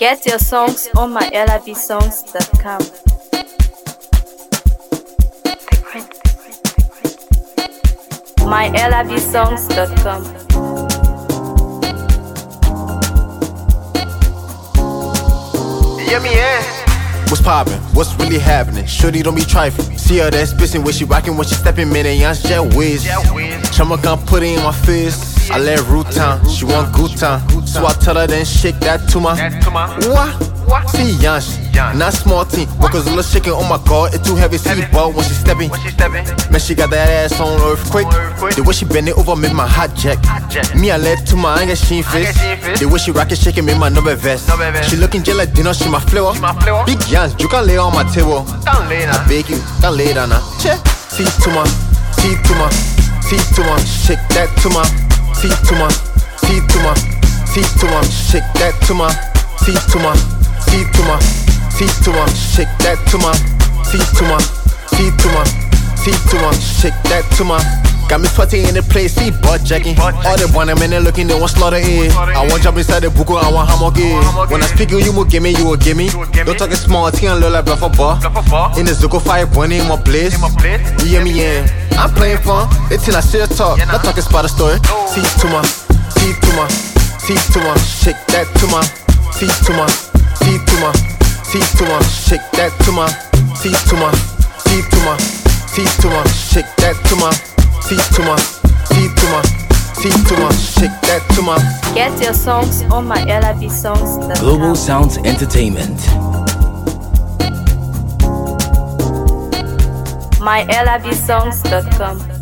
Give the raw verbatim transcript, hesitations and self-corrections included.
Get your songs on my L I B songs dot com. my L I B songs dot com. Yeah, me, yeah. What's poppin'? What's really happening? Shorty don't be trifling. See her that spacing when she rockin' when she steppin', man, and young jet whiz. Chama can't put it in my face. I let root time, she want good time. So I tell her then shake that to my. What? See young, not small team. Walkers a little shaking, oh my god, it's too heavy. See but when she steppin', man, she got that ass on earthquake. The way she bend it over make my heart jack. Me I let to my anger she face. The way she rock it shaking make my number vest. She looking just like dinner, she my flavor. Big yans, you can lay on my table. I beg you, can lay down now. Check. See to my, see to my, see to my, shake that to my, see to my, see to my, see to my, shake that to my, see to my, see to my, see to my, shake that to my, see to my, see to my, see to my, shake that to my. Got me sweating in the place, see butt jacking. All the one I'm in there looking, they want slaughter it. I want jump inside the buku, I want hammock it. When I speak you, you will give me, you will give me. Don't talk it small, tea and look like bluff a bar. In the Zuko fire, bunny in my place. You hear me, yeah. I'm playing fun, it's in I see a talk. Not talking about a story. See to my, see to my, see to my, shake that to my, see to my, see to my, see to my, shake that to my, see to my, see to my, see to my, shake that to my. See to my, see to my, see to my, shake that to my. Get your songs on my L I B songs dot com. Global Sounds Entertainment. my L I B songs dot com.